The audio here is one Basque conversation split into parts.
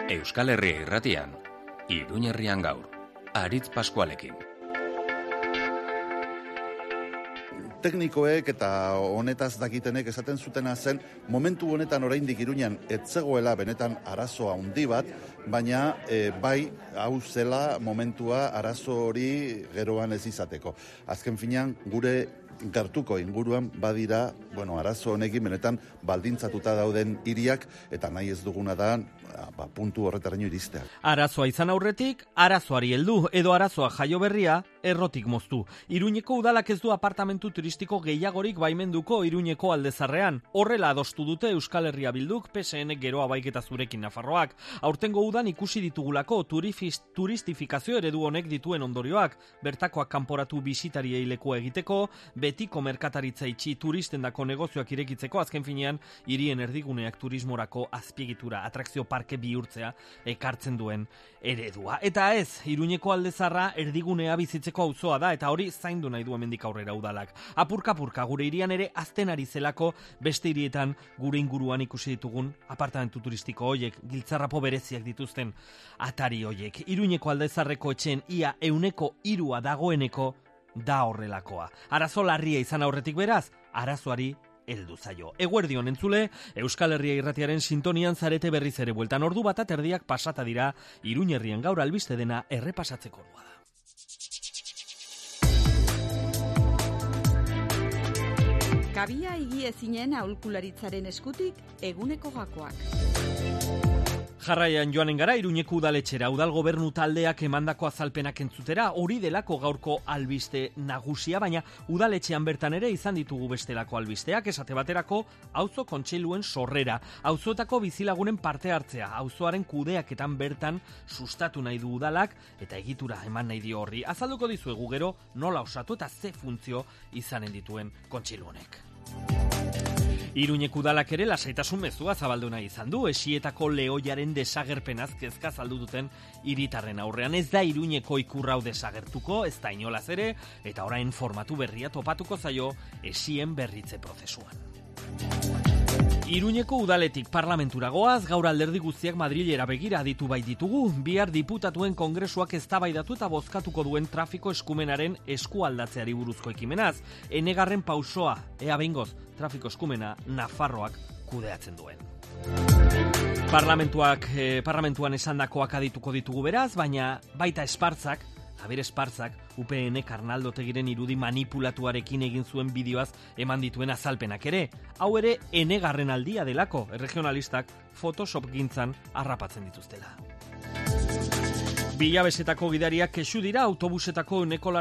Euskal Herria Irratian, Iruña Herrian gaur, Aritz Paskualekin. Teknikoek eta honetaz dakitenek esaten zutena zen, momentu honetan oraindik Iruñan ez zegoela benetan arazoa handi bat, baina bai hau zela momentua arazo hori geroan ez izateko. Azken finean gure gertuko inguruan badira, arazo honekin benetan baldintzatuta dauden hiriak eta nahi ez duguna da puntu horretaraino iristea. Arazoa izan aurretik, arazoari heldu edo arazoa jaio berria errotik moztu. Iruñeko udalak ez du apartamentu turistiko gehiagorik baimenduko Iruñeko aldezarrean. Horrela adostu dute Euskal Herria Bilduk, PSN geroa baiketa zurekin Nafarroak. Aurtengo udan ikusi ditugulako turistifikazio eredu honek dituen ondorioak. Bertakoak kanporatu bisitariei lekua egiteko, betiko merkataritza itxi turistendako negozioak irekitzeko, azken finean hirien erdiguneak turismorako azpiegitura atrakzio parke bihurtzea ekartzen duen eredua. Eta ez, Iruñeko aldezarra erdigunea bizitzeko auzoa da, eta hori zaindu nahi du hemendik aurrera udalak. Apurka-apurka gure hirian ere azten ari zelako beste hirietan gure inguruan ikusi ditugun apartamentu turistiko hoiek, giltzarrapo bereziak dituzten atari hoiek. Iruñeko aldezarreko etxeen ia 3% dagoeneko da horrelakoa. Arazo larria izan aurretik beraz, arazoari heldu zaio. Eguerdion entzule, Euskal Herria Irratiaren sintonian zarete berriz ere bueltan, ordu bat erdiak pasata dira, Iruña Herrian gaur albiste dena errepasatzeko ordua da. Kabia higiezinen aholkularitzaren eskutik eguneko gakoak. Jarraian joanen gara Iruñeko udaletxera, udal gobernu taldeak emandako azalpenak entzutera, hori delako gaurko albiste nagusia, baina udaletxean bertan ere izan ditugu bestelako albisteak, esate baterako auzo kontseiluen sorrera, auzoetako bizilagunen parte hartzea, auzoaren kudeaketan bertan sustatu nahi du udalak eta egitura eman nahi dio horri. Azalduko dizuegu gero nola osatu eta ze funtzio izanen dituen kontseilu honek. Iruñeko udalak ere lasaitasun mezua zabaldu nahi izan du, esietako lehoiaren desagerpenaz kezka azaldu duten hiritarren aurrean. Ez da Iruñeko ikurrau desagertuko, ez da inolaz ere, eta orain formatu berria topatuko zaio esien berritze prozesuan. Iruñeko udaletik parlamentura goaz, gaur alderdi guztiak Madrilera begira aditu bai ditugu, bihar diputatuen kongresuak eztabaidatu eta bozkatuko duen trafiko eskumenaren eskualdatzeari buruzko ekimenaz, enegarren pausoa, ea behingoz, trafiko eskumena Nafarroak kudeatzen duen. Parlamentuan esandakoak adituko ditugu beraz, baina baita Espartzak, Javier Espartzak, UPNek Arnaldotegiren irudi manipulatuarekin egin zuen bideoaz eman dituen azalpenak ere. Hau ere enegarren aldia delako, erregionalistak Photoshop gintzan harrapatzen dituztela. Bilabesetako gidariak kexu dira autobusetako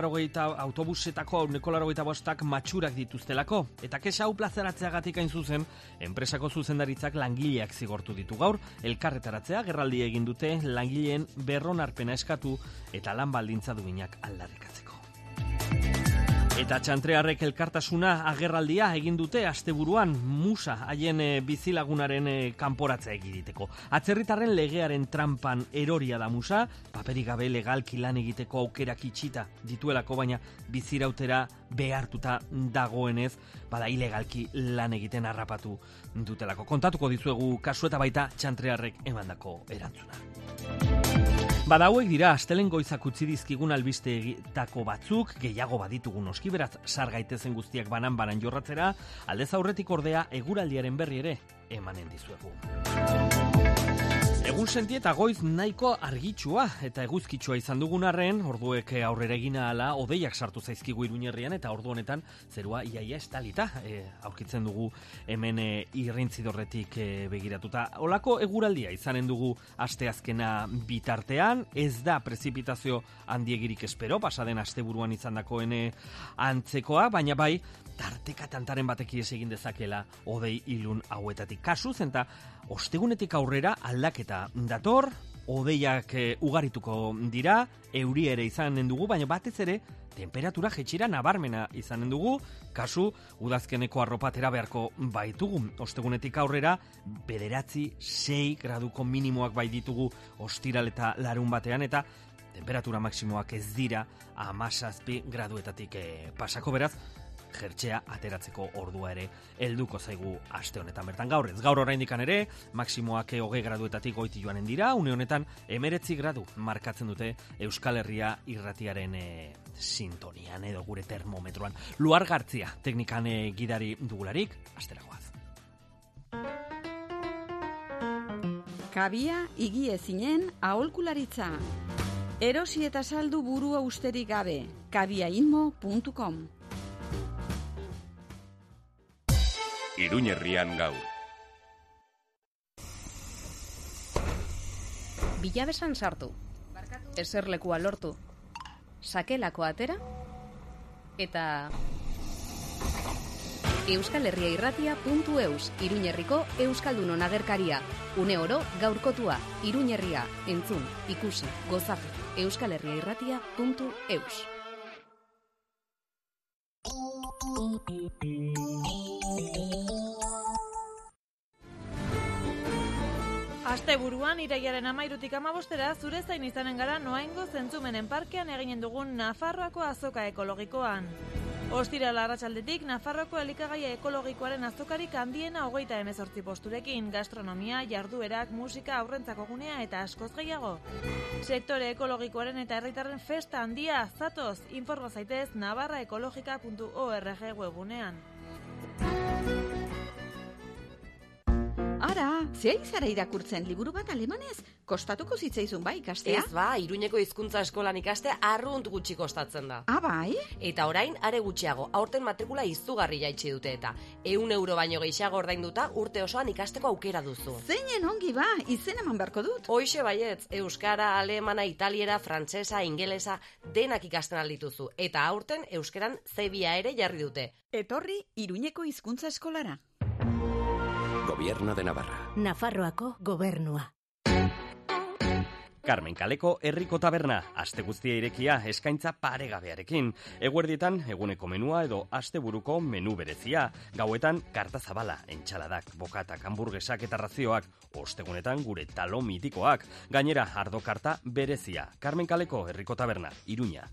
185 matxurak dituztelako. Eta kexa hau plazaratzeagatik hain zuzen, enpresako zuzendaritzak langileak zigortu ditu gaur, elkarretaratzea gerraldi egin dute langileen berronarpena eskatu eta lan baldintza duinak aldarrikatzeko. Eta txantrearrek elkartasuna agerraldia egin dute asteburuan Musa haien bizilagunaren kanporatzea egiteko. Atzerritarren legearen trampan eroria da Musa, paperik gabe legalki lan egiteko aukerak itxita dituelako, baina bizirautera behartuta dagoenez, bada ilegalki lan egiten harrapatu dutelako. Kontatuko dizuegu kasu eta baita txantrearrek emandako erantzuna. Bada hauek dira, astelen goizak utzi dizkigun albisteetako batzuk, gehiago baditugu noski, beraz sar gaitezen guztiak banan jorratzera, aldez aurretik ordea eguraldiaren berri ere emanen dizuegu. Egun senti eta goiz nahiko argitsua eta eguzkitsua izan dugun arren, orduek aurrera egin ahala, hodeiak sartu zaizkigu Iruña Herrian eta ordu honetan zerua iaia estalita aurkitzen dugu hemen irrintzidorretik begiratuta. Olako eguraldia izanen dugu asteazkena bitartean, ez da prezipitazio handiegirik espero, pasaden asteburuan izandakoen antzekoa, baina bai tarteka tantaren batek ies egin dezakela hodei ilun hauetatik. Kasuz eta ostegunetik aurrera aldaketa dator, hodeiak ugarituko dira, euria ere izanen dugu, baina batez ere temperatura jetxira nabarmena izanen dugu, kasu udazkeneko arropatera beharko baitugu. Ostegunetik aurrera 9-6 graduko minimoak bai ditugu ostiral eta larun batean, eta temperatura maksimoak ez dira 17 graduetatik pasako, beraz jertxea ateratzeko ordua ere helduko zaigu aste honetan bertan. Gaur oraindikan ere, maksimoak 20 graduetatik goiti joanen dira, une honetan 19 gradu markatzen dute Euskal Herria irratiaren sintonian edo gure termometroan. Luar Gartzia teknikan gidari dugularik, asteragoaz. Kabia igi ezinen aholkularitza. Erosi eta saldu burua usterik gabe. kabiainmo.com. Iruñerrian gaur. Bilabesan sartu. Eserlekua lortu. Sakelako atera. Eta euskalherriairratia.eus, Iruñerriko Euskaldunon agerkaria. Une oro gaurkotua, Iruñerria, entzun, ikusi, gozatu. euskalherriairratia.eus. Asteburuan irailaren 13 15 zure zain izanen gara Noaingo Zentzumenen parkean eginen dugun Nafarroako azoka ekologikoan. Ostiral arratsaldetik Nafarroako elikagaia ekologikoaren azokarik handiena 38 posturekin, gastronomia, jarduerak, musika, aurrentzako gunea eta askoz gehiago. Sektore ekologikoaren eta herritarren festa handia, zatoz, informa zaitez navarraekologika.org webunean. Ara, zea izara irakurtzen liburu bat alemanez? Kostatuko zitzaizun bai ikastea? Ez ba, Iruñeko hizkuntza eskolan ikastea arrunt gutxi kostatzen da. Bai? Eta orain, are gutxiago, aurten matrikula izugarri jaitsi dute eta 100 euro baino gehiago ordainduta urte osoan ikasteko aukera duzu. Zeinen ongi ba, izen eman beharko dut. Hoixe baietz, euskara, alemana, italiera, frantsesa, ingelesa, denak ikasten aldituzu. Eta aurten euskeran C2 ere jarri dute. Etorri Iruñeko hizkuntza eskolara. Gobierno de Navarra. Nafarroako gobernua. Carmen Kaleko herriko taberna, aste guztia irekia, eskaintza paregabearekin. Eguerdietan eguneko menua edo asteburuko menu berezia. Gauetan karta zabala, entxaladak, bokatak, hamburguesak eta razioak. Ostegunetan gure talo mitikoak. Gainera, ardo karta berezia. Carmen Kaleko herriko taberna, Iruña.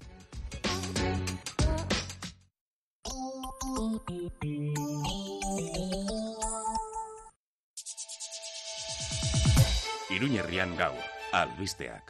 Iruñerrian gaur, albisteak.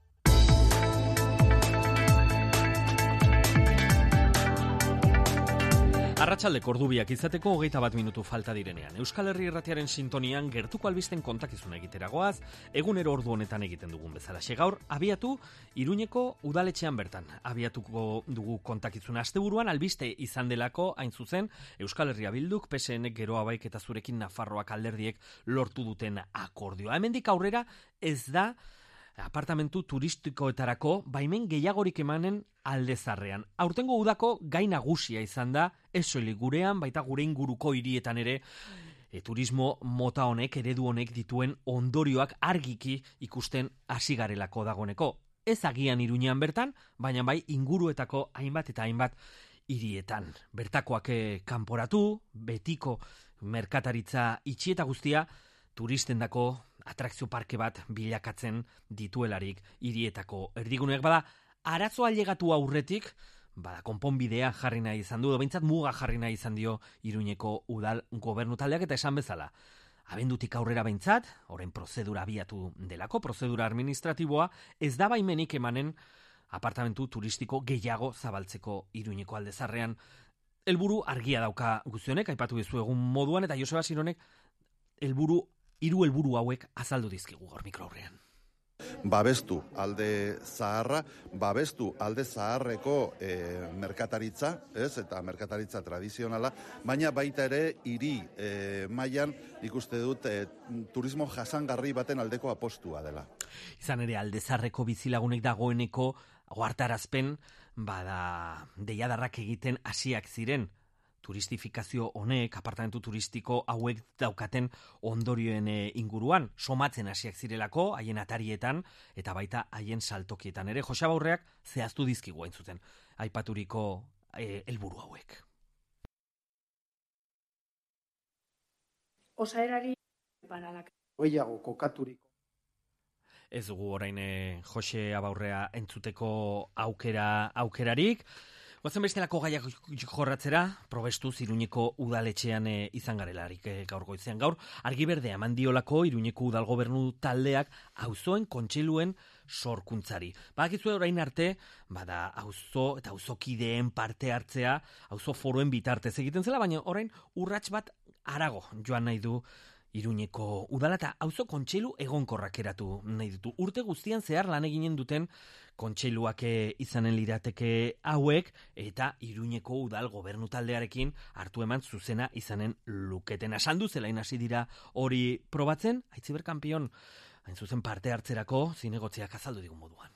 Arratsaldeko ordubiak izateko 21 minutu falta direnean. Euskal Herri irratiaren sintonian gertuko albisten kontakizuna egiteragoaz, egunero ordu honetan egiten dugun bezala. Gaur abiatu Iruñeko udaletxean bertan. Abiatuko dugu kontakizuna asteburuan albiste izan delako hain zuzen Euskal Herria Bilduk, PSN gero abaik eta zurekin Nafarroak alderdiek lortu duten akordioa. Hemendik aurrera ez da apartamentu turistikoetarako baimen gehiagorik emanen aldezarrean. Aurtengo udako gai nagusia izan da, ez soilik gurean, baita gure inguruko hirietan ere, turismo mota honek, eredu honek dituen ondorioak argiki ikusten hasi garelako dagoeneko. Ez agian Iruñean bertan, baina bai inguruetako hainbat eta hainbat hirietan. Bertakoak kanporatu, betiko merkataritza itxi eta guztia, turistendako atrakzio parke bat bilakatzen dituelarik hirietako erdiguneak bada, arazo ailegatu aurretik, bada konponbidea jarri nahi izan du, behintzat muga jarri nahi izan dio Iruñeko udal gobernu taldeak eta esan bezala. Abendutik aurrera behintzat, orain prozedura abiatu delako, prozedura administratiboa, ez da baimenik emanen apartamentu turistiko gehiago zabaltzeko Iruñeko aldezarrean. Helburu argia dauka guztionek, aipatu dizu egun moduan, eta Joseba Sironek hiru helburu hauek azaldu dizkigu gaur mikroaurrean. Babestu alde zaharra, babestu alde zaharreko merkataritza, ez, eta merkataritza tradizionala, baina baita ere hiri mailan ikuste dut turismo jasangarri baten aldeko apostua dela. Izan ere alde zaharreko bizilagunek dagoeneko ohartarazpen bada deiadarrak egiten hasiak ziren. Turistifikazio honek, apartamentu turistiko hauek daukaten ondorioen inguruan, somatzen hasiak zirelako, haien atarietan, eta baita haien saltokietan ere. Joseba Aurreak zehaztu dizkigu hain zuten, aipaturiko helburu hauek. Osaerari banalak gehiago kokaturiko. Ez dugu orain Jose Abaurrea entzuteko aukerarik. Goazen bestelako gaiak jorratzera, probestuz Iruñeko udaletxean izan garelarik gaur goizean. Gaur, argi berdea eman diolako Iruñeko udalgobernu taldeak auzoen kontseiluen sorkuntzari. Badakizue orain arte, bada auzo eta auzokideen parte hartzea, auzo foroen bitartez egiten zela, baina orain urrats bat harago joan nahi du Iruñeko udala eta auzo kontseilu egonkorrak eratu nahi ditu. Urte guztian zehar lan eginen duten kontseiluak izanen lirateke hauek eta Iruñeko udal gobernu taldearekin hartu eman zuzena izanen luketen. Asaldu zelain hasi dira hori probatzen, Aitziber kanpion, hain zuzen parte hartzerako zinegotziak azaldu digun moduan.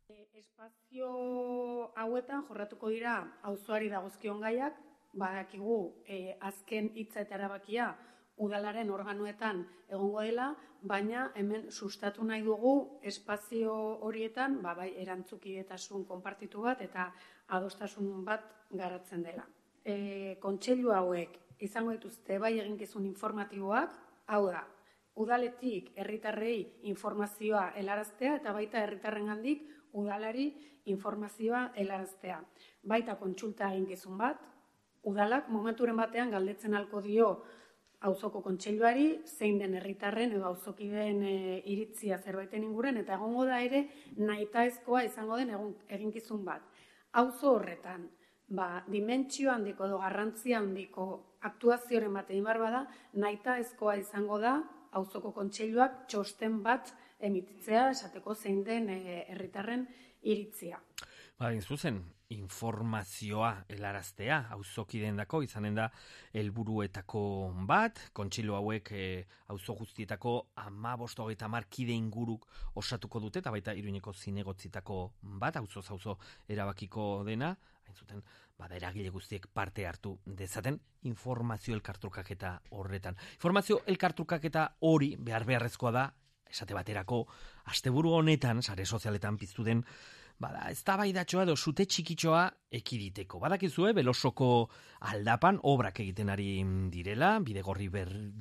Espazio hauetan jorratuko dira auzoari dagozkion gaiak, badakigu azken hitza eta erabakia udalaren organoetan egongo dela, baina hemen sustatu nahi dugu espazio horietan bai erantzukidetasun konpartitu bat eta adostasun bat garatzen dela. Kontseilu hauek izango dituzte bai eginkizun informatiboak, hau da, udaletik herritarrei informazioa helaraztea eta baita herritarrengandik udalari informazioa helaraztea. Baita kontsulta eginkizun bat, udalak momenturen batean galdetzen halko dio auzoko kontseiluari, zein den herritarren edo auzokideen iritzia zerbaiten inguren, eta egongo da ere nahitaezkoa izango den eginkizun bat. Auzo horretan, dimentsio handiko edo garrantzia handiko aktuazioren bat egin behar bada, nahitaezkoa izango da auzoko kontseiluak txosten bat emititzea, esateko zein den herritarren iritzia. Hain zuzen, informazioa helaraztea, auzokideen dako, izanen da helburuetako bat, kontseilu hauek auzo guztietako 15-30 kide inguruk osatuko dute, eta baita Iruñeko zinegotzitako bat, auzoz auzo erabakiko dena, hain zuten, eragile guztiek parte hartu dezaten, informazio elkartrukaketa horretan. Informazio elkartrukaketa hori beharrezkoa da, esate baterako, asteburu honetan, sare sozialetan piztu den, eztabaidatxoa edo sute txikitxoa ekiditeko. Badakizue, Belosoko aldapan obrak egiten ari direla, bidegorri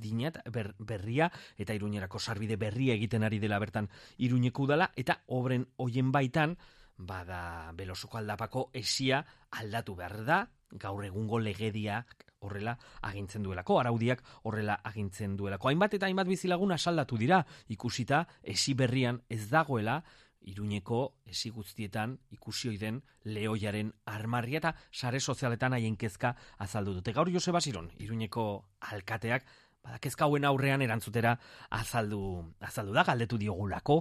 berria eta Iruñerako sarbide berria egiten ari dela bertan Iruñeko udala, eta obren hoien baitan, Belosoko aldapako esia aldatu behar da, gaur egungo legedia horrela agintzen duelako, araudiak horrela agintzen duelako. Hainbat eta hainbat bizilagun asaldatu dira, ikusita esi berrian ez dagoela Iruñeko esi guztietan ikusi ohi den lehoiaren armarria, eta sare sozialetan haien kezka azaldu dute. Gaur Joseba Siron, Iruñeko alkateak, kezka hauen aurrean erantzutera azaldu da, galdetu diogulako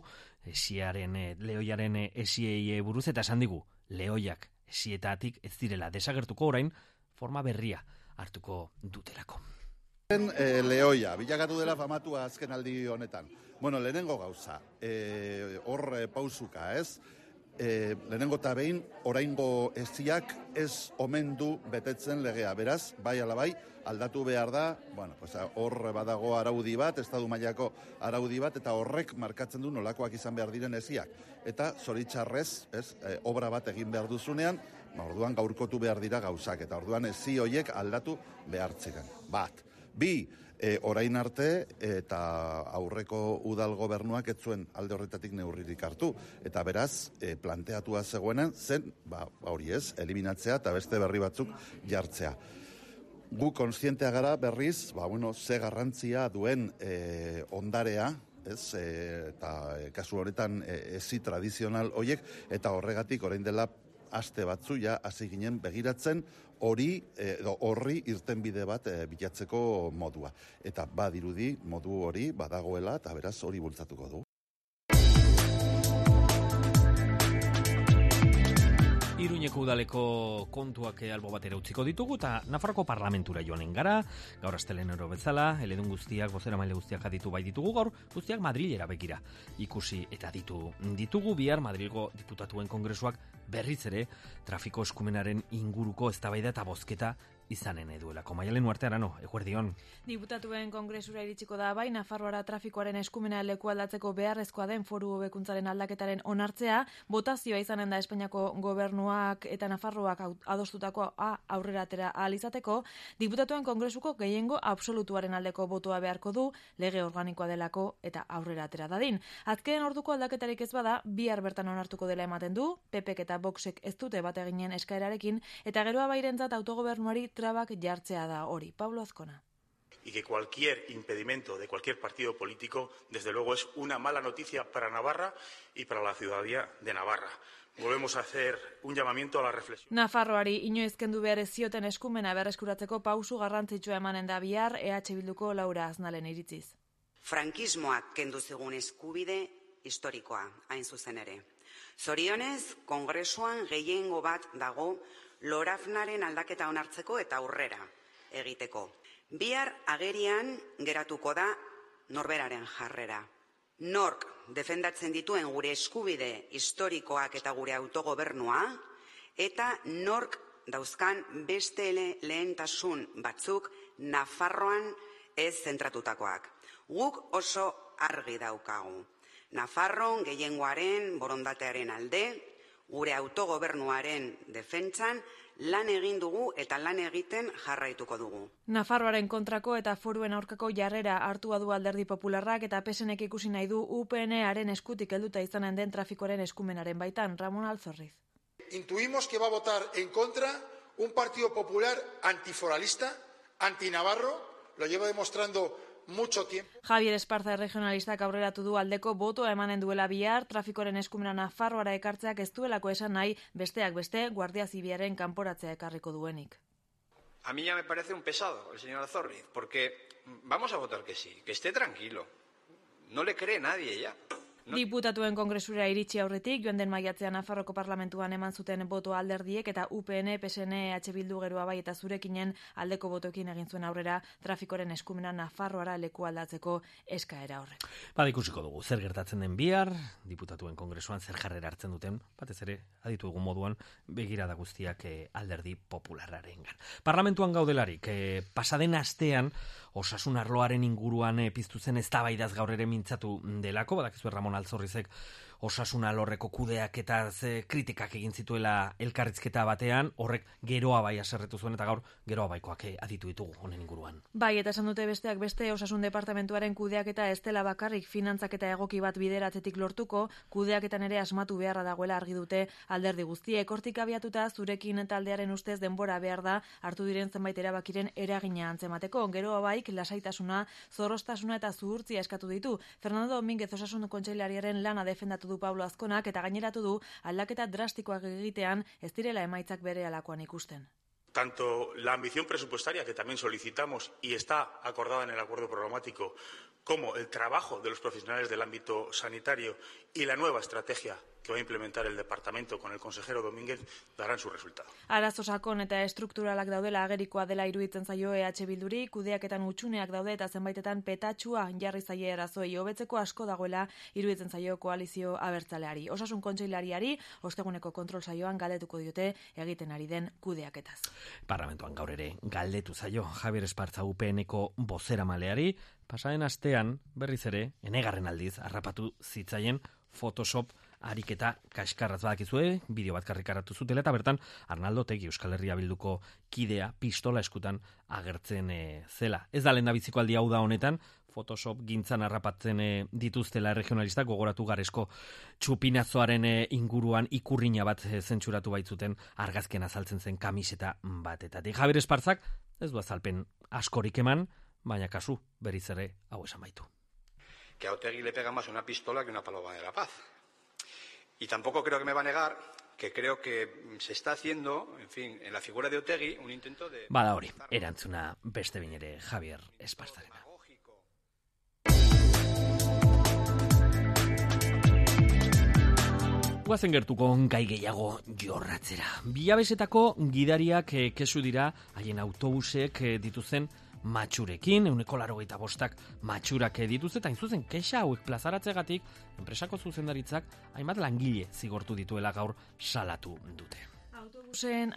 lehoiaren esiei buruz, eta esan digu, lehoiak esietatik ez direla desagertuko, orain forma berria hartuko dutelako. Lehoia, bilakatu dela famatua azken aldi honetan. Lehenengo gauza, hor pausuka, ez? Lehenengo eta behin, oraingo esiak ez omen du betetzen legea. Beraz, bai ala bai, aldatu behar da, hor badago araudi bat, estadu mailako araudi bat, eta horrek markatzen du nolakoak izan behar diren esiak. Eta zoritxarrez, obra bat egin behar duzunean, orduan gaurkotu behar dira gauzak, eta orduan esi horiek aldatu behar ziren. Bat. Bi, orain arte eta aurreko udal gobernuak ez zuen alde horretatik neurririk hartu. Eta beraz, planteatua zegoenen zen, hori ez, eliminatzea eta beste berri batzuk jartzea. Gu kontzientea gara berriz, ze garrantzia duen ondarea, eta kasu horretan ezi tradizional horiek, eta horregatik orain dela aste batzu hasi ginen begiratzen horri irtenbide bat bilatzeko modua. Eta badirudi modu hori badagoela eta beraz hori bultzatuko du. Iruñeko udaleko kontuak albo batera utziko ditugu, eta Nafarroko parlamentura joanen gara, gaur astelenero bezala, eledun guztiak, bozeramaile guztiak aditu bai ditugu, gaur guztiak Madrilera begira ikusi eta ditugu bihar Madrilgo diputatuen kongresuak berriz ere trafiko eskumenaren inguruko eztabaida eta bozketa izanen duelako. Maialen Uarte Arano, eguerdion. Diputatuen kongresura iritsiko da bai, Nafarroara trafikoaren eskumena leku aldatzeko beharrezkoa den foru hobekuntzaren aldaketaren onartzea, botazioa izanen da Espainiako gobernuak eta Nafarroak adostutako aurrera atera ahal izateko, diputatuen kongresuko gehiengo absolutuaren aldeko botoa beharko du, lege organikoa delako eta aurrera atera dadin. Azken orduko aldaketarik ez bada, bihar bertan onartuko dela ematen du, PPek eta Voxek ez dute bat eginen eskaerarekin, eta geroa bairentzat autogobernuari trabak jartzea da hori. Pablo Azkona. Y que cualquier impedimento de cualquier partido político, desde luego, es una mala noticia para Navarra y para la ciudadanía de Navarra. Volvemos a hacer un llamamiento a la reflexión. Nafarroari inoiz kendu behar ez zioten eskumena berreskuratzeko pausu garrantzitsua emanen da bihar EH Bilduko Laura Aznalen iritziz. Frankismoak kendu zigun eskubide historikoa, hain zuzen ere. Zorionez, kongresuan gehiengo bat dago Lorafnaren aldaketa onartzeko eta aurrera egiteko. Bihar agerian geratuko da norberaren jarrera. Nork defendatzen dituen gure eskubide historikoak eta gure autogobernua, eta nork dauzkan beste lehentasun batzuk Nafarroan ez zentratutakoak. Guk oso argi daukagu. Nafarron gehiengoaren borondatearen alde, gure autogobernuaren defentsan lan egin dugu eta lan egiten jarraituko dugu. Nafarroaren kontrako eta foruen aurkako jarrera hartua du Alderdi Popularrak eta PSNek ikusi nahi du UPN-aren eskutik helduta izanen den trafikoaren eskumenaren baitan. Ramon Alzorriz. Intuimos que va a votar en contra un Partido Popular antiforalista, antinavarro, lo lleva demostrando mucho tiempo. Javier Esparza regionalistak aurreratu du aldeko botoa emanen duela bihar, trafikoren eskumena Nafarroara ekartzeak ez duelako esan nahi, besteak beste, Guardia Zibilaren kanporatzea ekarriko duenik. A mí ya me parece un pesado el señor Alzorriz, porque vamos a votar que sí, que esté tranquilo. No le cree nadie ya. Diputatuen kongresura iritsi aurretik, joan den maiatzean Nafarroko parlamentuan eman zuten boto alderdiek eta UPN, PSN, EH Bildu geroa bai eta zurekinen aldeko botoekin egin zuen aurrera trafikoren eskumena Nafarroara leku aldatzeko eskaera horrek. Ikusiko dugu, zer gertatzen den bihar, diputatuen kongresuan zer jarrera hartzen duten, batez ere, aditu egun moduan, begirada guztiak Alderdi Popularrarengan. Parlamentuan gaudelarik, pasaden astean, osasun arloaren inguruan piztu zen eztabaidaz gaur ere mintzatu delako, badakizu Ramon Alzorrizek osasun alorreko kudeaketaz kritikak egin zituela elkarrizketa batean, horrek geroa bai haserretu zuen eta gaur geroa baikoak aditu ditugu honen inguruan. Bai, eta esan dute besteak beste osasun departamentuaren kudeaketa ez dela bakarrik finantzak eta egoki bat bideratzetik lortuko, kudeaketan ere asmatu beharra dagoela argi dute alderdi guztiek. Hortik abiatuta zurekin taldearen ustez denbora behar da hartu diren zenbait erabakiren eragina antzemateko. Geroa baik lasaitasuna, zorroztasuna eta zuhurtzia eskatu ditu. Fernando Domínguez osasun kontseilariaren lana defendatu du Pablo Azkonak eta gaineratu du aldaketa drastikoak egitean ez direla emaitzak berehalakoan ikusten. Tanto la ambición presupuestaria que también solicitamos y está acordada en el acuerdo programático, como el trabajo de los profesionales del ámbito sanitario y la nueva estrategia que va a implementar el departamento con el consejero Domínguez darán su resultado. Arazo sakon eta estrukturalak daudela agerikoa dela iruditzen zaio EH Bilduri, kudeaketan hutsuneak daude eta zenbaitetan petatxua jarri zaie arazoei hobetzeko asko dagoela iruditzen zaio koalizio abertzaleari. Osasun kontseilariari osteguneko kontrol saioan galdetuko diote egiten ari den kudeaketaz. Parlamentuan gaur ere galdetu zaio Javier Esparza UPNeko bozeramaleari, pasaren astean berriz ere enegarren aldiz harrapatu zitzaien Photoshop ariketa kaskarraz badakizue, bideo bat karrikaratu zutela eta bertan Arnaldo Otegi Euskal Herria Bilduko kidea pistola eskutan agertzen zela. Ez da lehendabiziko aldia hau da honetan, Photoshop gintzan harrapatzen dituztela regionalistak, gogoratu Garesko txupinazoaren inguruan ikurrina bat zentsuratu baitzuten argazken azaltzen zen kamiseta batetatik. Javier Espartzak ez du azalpen askorik eman, baina kasu berriz ere hau esan baitu. Que a Otegi le pega más una pistola que una paloma de la paz. Y tampoco creo que me va a negar que creo que se está haciendo, en fin, en la figura de Otegi, un intento de... Bada hori, erantzuna beste behin ere Javier Esparzarena. Guazen gertuko gai gehiago jorratzera. Biabesetako gidariak kesu dira haien autobusek dituzen matxurekin, 185 matxurak dituzte, eta inzuzen kexa hauek plazaratzegatik enpresako zuzendaritzak hainbat langile zigortu dituela gaur salatu dute. Autobusen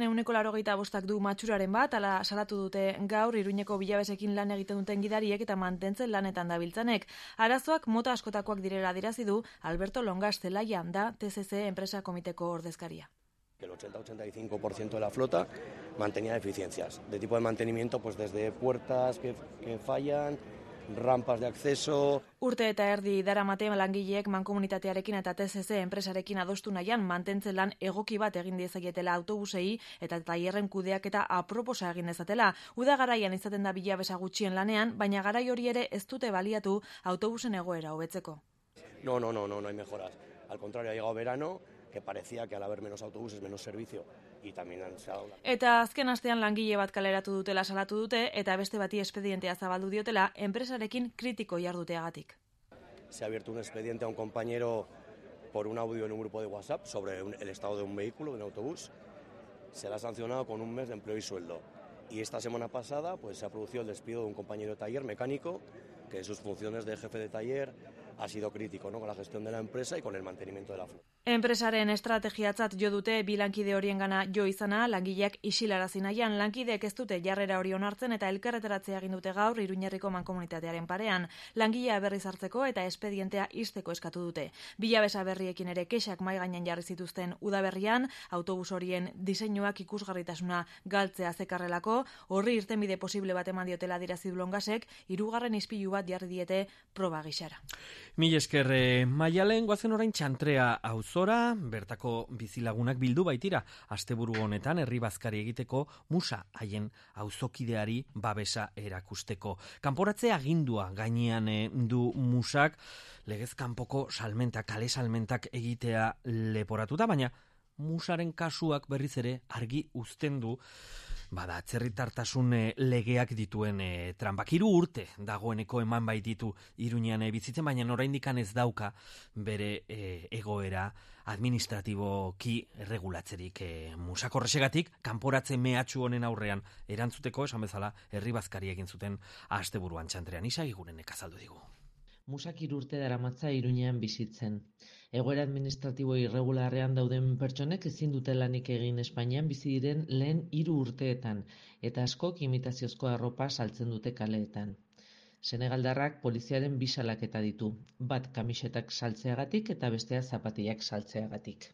80% du matxuraren bat, ala salatu dute gaur Iruñeko bilabesekin lan egiten duten gidariek eta mantentzen lanetan dabiltzanek. Arazoak mota askotakoak direla adierazi du Alberto Longas Zelaya da TCC enpresa komiteko ordezkaria. El 80-85% de la flota mantenía deficiencias de tipo de mantenimiento, pues desde puertas que fallan, rampas de acceso. Urte eta erdi daramate langileek mankomunitatearekin eta TCC enpresarekin adostu nahian mantentzen lan egoki bat egin diezaietela autobusei eta tailerren kudeaketa aproposa egin dezatela. Uda garaian izaten da bilabesa gutxien lanean, baina garai hori ere ez dute baliatu autobusen egoera hobetzeko. No hay mejoras. Al contrario, ha llegado verano, que parecía que al haber menos autobuses, menos servicio, y también se ha dado... Eta azken astean langile bat kaleratu dutela salatu dute, eta beste bati espedientea zabaldu diotela, enpresarekin kritiko jarduteagatik. Se ha abierto un expediente a un compañero por un audio en un grupo de WhatsApp sobre el estado de un vehículo, de un autobús. Se le ha sancionado con 1 mes de empleo y sueldo. Y esta semana pasada pues, se ha producido el despido de un compañero de taller mecánico que en sus funciones de jefe de taller ha sido crítico, ¿no?, con la gestión de la empresa y con el mantenimiento de la flota. Enpresaren estrategiatzat jo dute bi lankide horiengana jo izana, langileak isilarazi nahian, lankideek ez dute jarrera hori onartzen eta elkarretaratzea egin dute gaur Iruñerriko mankomunitatearen parean. Langilea berriz hartzeko eta espedientea ixteko eskatu dute. Bilabesa berriekin ere kexak mahai gainean jarri zituzten udaberrian, autobus horien diseinuak ikusgarritasuna galtzea zekarrelako, horri irtenbide posible bat eman diotela adierazi du Longasek, 3. ispilu bat jarri diete proba gixara. Mil esker, Maialen, goazen orain Txantrea auzora, bertako bizilagunak bildu baitira, asteburu honetan herri bazkari egiteko musa haien auzokideari babesa erakusteko. Kanporatze agindua gainean du musak, legez kanpoko salmentak, kale salmentak egitea leporatuta, baina musaren kasuak berriz ere argi uzten du bada atzerritartasun legeak dituen tranbak. 3 urte dagoeneko eman baititu Iruñean bizitzen, baina oraindik ez dauka bere egoera administratiboki regulatzerik musak. Horrexegatik kanporatze mehatxu honen aurrean erantzuteko, esan bezala, herri bazkari egin zuten asteburuan Txantrean. Isagi Gurenek azaldu digu. Musak 3 urte daramatza Iruñean bizitzen. Egoera administratibo irregularrean dauden pertsonek ezin dute lanik egin Espainian bizi diren lehen 3 urteetan, eta askok imitaziozko arropa saltzen dute kaleetan. Senegaldarrak poliziaren 2 salaketa ditu, bat kamisetak saltzeagatik eta bestea zapatillak saltzeagatik.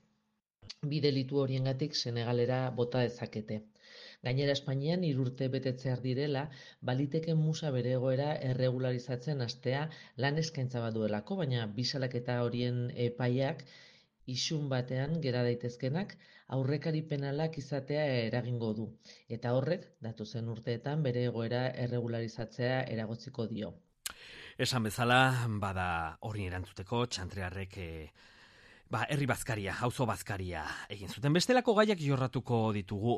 2 delitu horiengatik Senegalera bota dezakete. Gainera Espainian 3 urte betetzear direla, baliteke musa bere egoera erregularizatzen hastea lan eskaintza bat duelako, baina 2 salaketa horien epaiak isun batean gera daitezkenak aurrekari penalak izatea eragingo du, eta horrek datozen urteetan bere egoera erregularizatzea eragotziko dio. Esan bezala, bada horri erantzuteko Txantrearrek herri bazkaria, auzo bazkaria egin zuten. Bestelako gaiak jorratuko ditugu.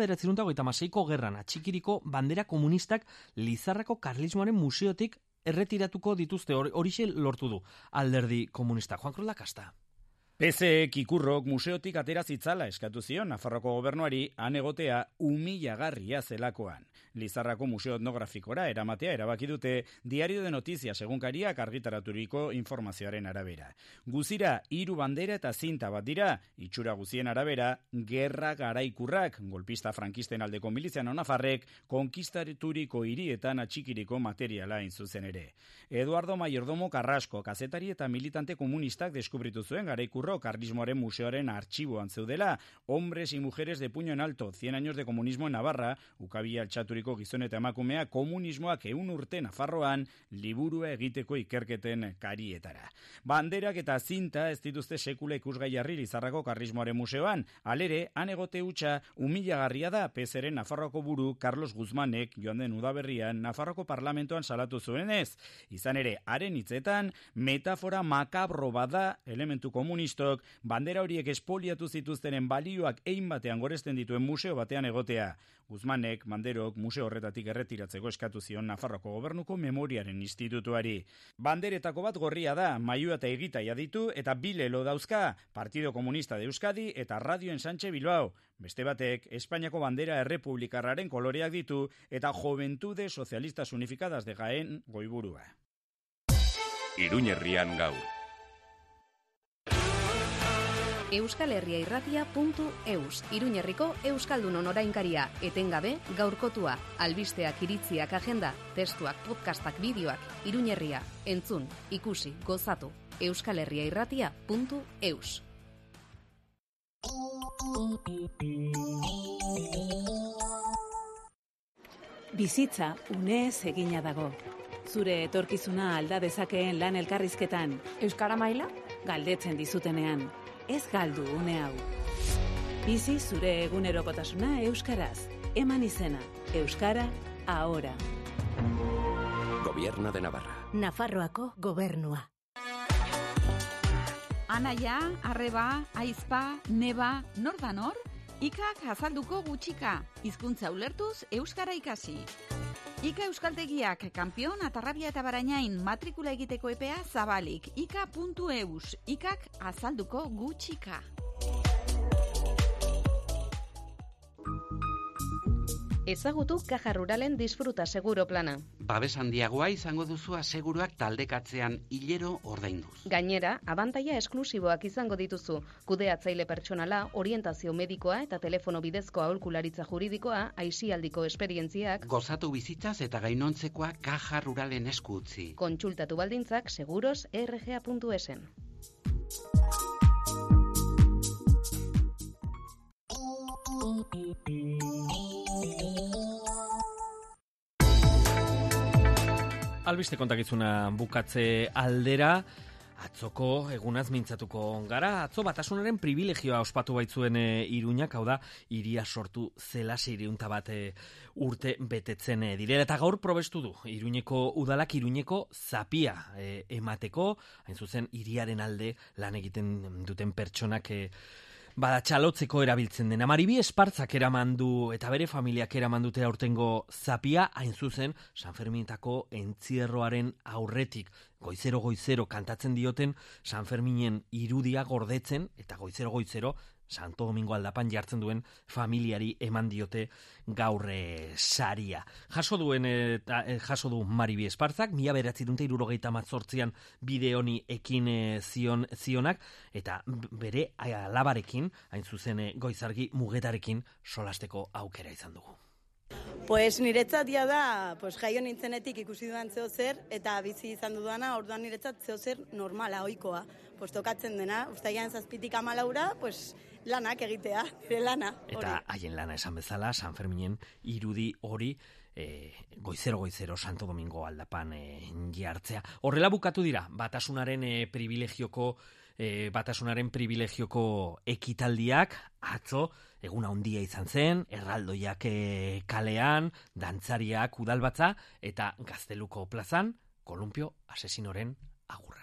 1936ko gerran atxikiriko bandera komunistak Lizarrako Karlismoaren museotik erretiratuko dituzte, horixe lortu du alderdi komunista. Juan Cruz Lakasta. PSek Ikurrok museotik atera zitzala eskatu zion Nafarroko gobernuari han egotea humilagarria zelakoan. Lizarrako museo etnografikora eramatea erabaki dute Diario de Noticias egunkariak argitaraturiko informazioaren arabera. Guzira 3 bandera eta zinta bat dira, itxura guzien arabera, gerra garaikurrak, golpista frankisten aldeko miliziano nafarrek, konkistaturiko hirietan atxikiriko materiala zuzen ere. Eduardo Mayordomo Carrasco, kazetari eta militante komunistak deskubritu zuen garaikurrak Karlismoaren museoaren artxiboan zeudela, Hombres y mujeres de puño en alto, 100 años de comunismo en Navarra, ukabila altxaturiko gizon eta emakumea komunismoak 100 urte Nafarroan liburua egiteko ikerketen karietara. Banderak eta zinta ez dituzte sekula ikusgai jarri Lizarrako Karlismoaren museoan, alere, han egote hutsa humilagarria da PSren Nafarroako buru Carlos Guzmanek joan den udaberrian Nafarroko parlamentoan salatu zuenez. Izan ere, haren hitzetan, metafora makabro bada elementu komunista bandera horiek espoliatu zituztenen balioak ein batean goresten dituen museo batean egotea. Guzmanek, banderok, museo horretatik erretiratzeko eskatu zion Nafarroko gobernuko memoriaren institutuari. Banderetako bat gorria da, mailua eta egitaia ditu eta 2 lelo dauzka, Partido Comunista de Euskadi eta Radio Ensanche Bilbao. Beste batek, Espainiako bandera errepublikarraren koloreak ditu eta Juventudes Socialistas Unificadas de Jaén goiburua. Iruñerrian gaur. euskalherriairratia.eus, Iruñerriko Euskaldunon orainkaria, etengabe gaurkotua, albisteak, iritziak, agenda, testuak, podcastak, bideoak, Iruñerria, entzun, ikusi, gozatu, euskalherriairratia.eus. Bizitza unez egina dago. Zure etorkizuna alda dezakeen lan elkarrizketan. Euskara maila? Galdetzen dizutenean. Ez galdu une hau. Bizi zure egunerokotasuna euskaraz. Eman izena. Euskara ahora. Gobierno de Navarra. Nafarroako gobernua. Anaia, arreba, aizpa, neba, nor da nor? Ikak azalduko gutxika, hizkuntza ulertuz euskara ikasi. Ika euskaltegiak kanpion, Atarrabia eta Barainain matrikula egiteko epea zabalik. ika.eus, ikak azalduko gutxika. Ezagutu Caja Ruralen disfruta seguro plana. Babes handiagoa izango duzu aseguruak taldekatzean hilero ordainduz. Gainera, abantaila esklusiboak izango dituzu. Kudeatzaile pertsonala, orientazio medikoa eta telefono bidezko aholkularitza juridikoa, aisialdiko esperientziak. Gozatu bizitzaz eta gainontzekoa Caja Ruralen esku utzi. Kontsultatu baldintzak seguros.rga.esen. Albiste kontakizuna bukatze aldera, atzoko egunaz mintzatuko gara. Atzo Batasunaren privilegioa ospatu baitzuen Iruñak, hau da, hiria sortu zela 601 urte betetzen direla. Eta gaur probestu du Iruñeko udalak Iruñeko zapia emateko, hain zuzen hiriaren alde lan egiten duten pertsonak txalotzeko erabiltzen dena. Maribi Espartzak eramandu eta bere familiak eramandute aurtengo zapia, hain zuzen San Ferminetako entzierroaren aurretik. Goizero kantatzen dioten San Ferminen irudia gordetzen eta goizero Santo Domingo aldapan jartzen duen familiari eman diote gaur saria. Jaso du Maribi Espartzak, 1978an bide honi ekin zionak, eta bere alabarekin, hain zuzen Goizargi Mugetarekin solasteko aukera izan dugu. Pues niretzat da, jaio nintzenetik ikusi dudan zeo zer, eta bizi izan dudana, orduan niretzat zeo zer normala, ohikoa. Tokatzen dena, ustailean 7 - 14, lanak egitea, nire lana. Eta haien lana esan bezala, San Ferminen irudi hori goizero Santo Domingo aldapan jartzea. Horrela bukatu dira, Batasunaren privilegioko ekitaldiak, atzo, eguna handia izan zen, erraldoiak kalean, dantzariak udalbatza, eta Gazteluko plazan, kolumpio asesinoren agurra.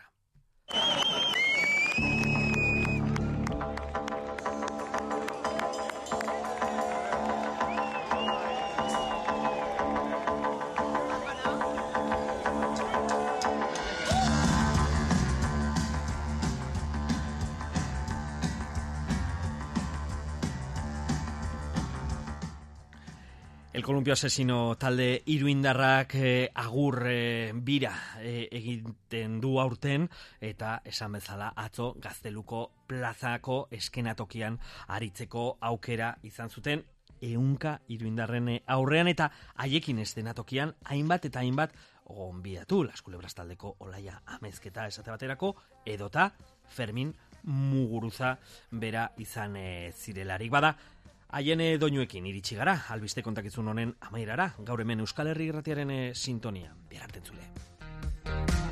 El Columpio Asesino talde iruindarrak agur bira egiten du aurten, eta esan bezala atzo Gazteluko plazako eskenatokian aritzeko aukera izan zuten 100 iruindarren aurrean, eta haiekin eskenatokian hainbat gonbidatu, Las Culebras taldeko Olaia Amezketa esate baterako, edota Fermin Muguruza bera izan zirelarik. Bada, haien doinuekin iritsi gara, albiste kontakizun honen amaierara, gaur hemen Euskal Herri Irratiaren sintonia. Bihar arte entzule.